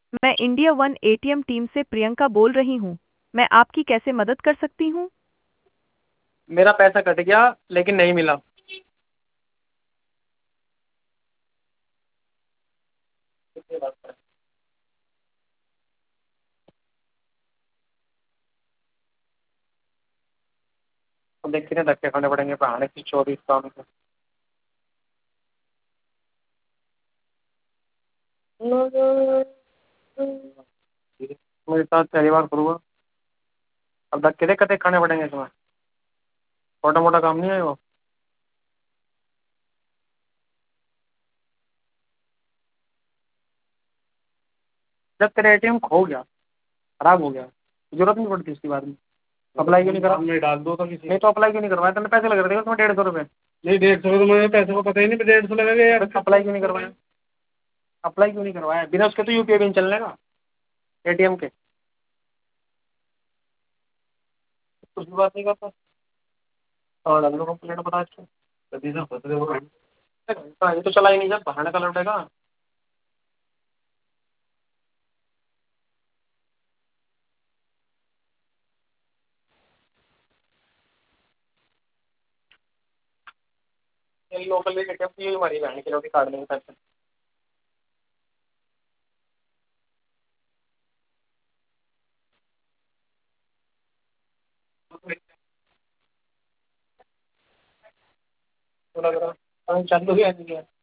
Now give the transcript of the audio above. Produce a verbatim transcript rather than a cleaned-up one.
मैं India one ATM team से प्रियंका बोल रही हूँ। मैं आपकी कैसे मदद कर सकती हूँ? मेरा पैसा कट गया लेकिन नहीं मिला। अब देख कितने धक्के खाने पड़ेंगे बहाने की चौबीस काम के। मेरे साथ पहली बार करूँगा। अब धक्के देख कते खाने पड़ेंगे तुम्हें। छोटा मोटा काम नहीं है वो। जब तेरा एटीएम खो गया, खराब हो गया, जरूरत नहीं पड़ती उसकी बाद में। अप्लाई क्यों नहीं करा? मैं डाल दो तो किसी नहीं तो अप्लाई क्यों नहीं करवाया? तुमने पैसे लग रहे थे उसमें डेढ़ सौ रुपए। नहीं डेढ़ सौ तो मुझे पैसे को पता ही नहीं डेढ़ सौ लगेगा यार। अप्लाई क्यों नहीं करवाया? अप्लाई क्यों नहीं करवाया? बिना उसके तो यूपीआई पिन चलने का एटीएम के। कुछ भी बात नहीं करता। और डाल दो कंप्लेंट बता के। कभी ना बदले वो हाँ, ये तो चला ही नहीं जब बहाने का लौटेगा। ये लोकल एटीएम की हमारी बहन के लोग काट देंगे पैसे। तो लग रहा है चालू ही है